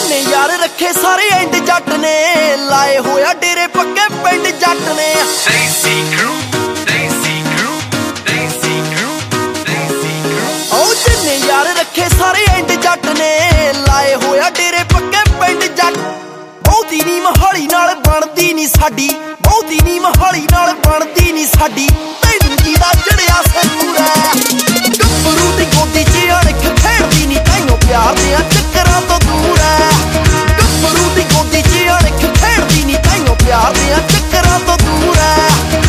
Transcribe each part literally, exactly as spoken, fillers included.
ਜਿੰਨੇ ਯਾਰ ਰੱਖੇ ਸਾਰੇ ਐਂਡ ਜੱਟ ਨੇ, ਲਾਏ ਹੋਇਆ ਡੇਰੇ ਪੱਕੇ ਪਿੰਡ ਜੱਟ ਨੇ। ਦੇਸੀ ਕਰੂ ਦੇਸੀ ਕਰੂ ਦੇਸੀ ਕਰੂ ਦੇਸੀ ਕਰੂ ਉਹ ਜਿੰਨੇ ਯਾਰ ਰੱਖੇ ਸਾਰੇ ਐਂਡ ਜੱਟ ਨੇ, ਲਾਏ ਹੋਇਆ ਡੇਰੇ ਪੱਕੇ ਪਿੰਡ ਜੱਟ। ਬਹੁਤੀ ਨੀ ਮਹਾਲੀ ਨਾਲ ਬਣਦੀ ਨੀ ਸਾਡੀ, ਬਹੁਤੀ ਨੀ ਮਹਾਲੀ ਨਾਲ ਬਣਦੀ ਨੀ ਸਾਡੀ। ਤੈਨੂੰ ਜੀ ਦਾ ਚੜਿਆ ਸਰੂਰਾ ਗੱਭਰੂ ਦੀ ਗੋਦੀ ਚ ਅਣਖ ਖੇਡਦੀ ਨੀ, ਤਾਈਓ ਪਿਆਰ ਦੀਆਂ ਚੱਕਰਾਂ ਤੋਂ ਦੂਰ ਐ। ਗੱਭਰੂ ਦੀ ਗੋਦੀ ਚ ਅਣਖ ਖੇਡਦੀ ਨੀ, ਤਾਈਓ ਪਿਆਰ ਦੀਆਂ ਚੱਕਰਾਂ ਤੋਂ ਦੂਰ ਐ।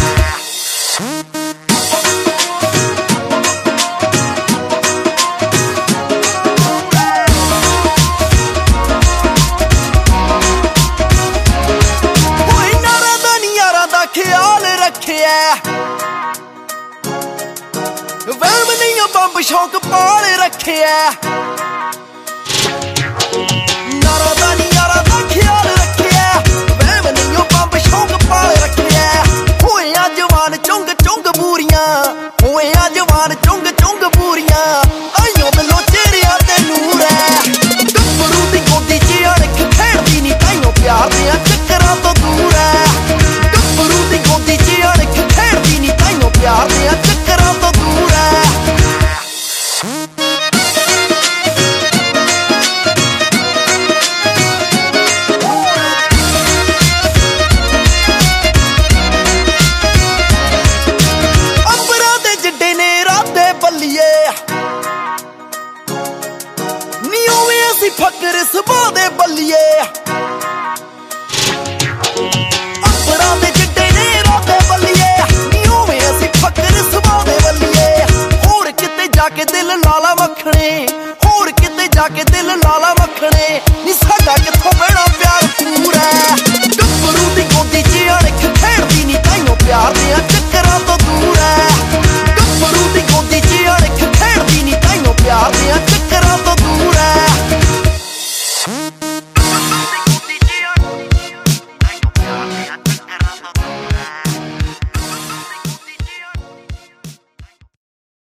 ਖਿਆਲ ਰੱਖਿਆ ਵਹਿਮ ਨਹੀਂ ਬੰਬ ਸ਼ੌਕ ਪਾਲ ਰੱਖਿਆ। ਨਾਰਾ ਦਾ ਨੀ ਯਾਰਾ ਦਾ ਖਿਆਲ ਰੱਖਿਆ, ਵਹਿਮ ਨਹੀਂ ਬੰਬ ਸ਼ੌਕ ਪਾਲ ਰੱਖਿਆ। ਹੋਇਆ ਜਵਾਨ ਚੁੰਗ ਚੁੰਗ ਬੂਰੀਆਂ, ਹੋਇਆ ਜਵਾਨ ਚੁੰਗ ਚੁੰਗ ਬੂਰੀਆਂ। ਆਈਓ ਬਿੱਲੋ ਚਿਹਰਿਆਂ ਤੇ ਨੂਰ ਐ। ਗੱਭਰੂ ਦੀ ਗੋਦੀ ਚ ਅਣਖ ਖੇਡਦੀ ਨੀ, ਤਾਈਓ ਪਿਆਰ ਦੀਆਂ ਚੱਕਰਾਂ ਤੋਂ ਦੂਰ ਐ। ਗੱਭਰੂ ਦੀ ਗੋਦੀ ਚ ਅਣਖ ਖੇਡਦੀ ਨੀ, ਤਾਈਓ ਪਿਆਰ ਦੀਆਂ ਚੱਕਰਾਂ ਤੋਂ ਦੂਰ ਐ। ਅੰਬਰਾਂ ਦੇ ਜਿੱਡੇ ਨੇ ਰਾਤੇ ਬੱਲੀਏ, ਨੀ ਉਵੇਂ ਅਸੀਂ ਫਕਰ ਸੁਭਾਅ ਦੇ ਬੱਲੀਏ।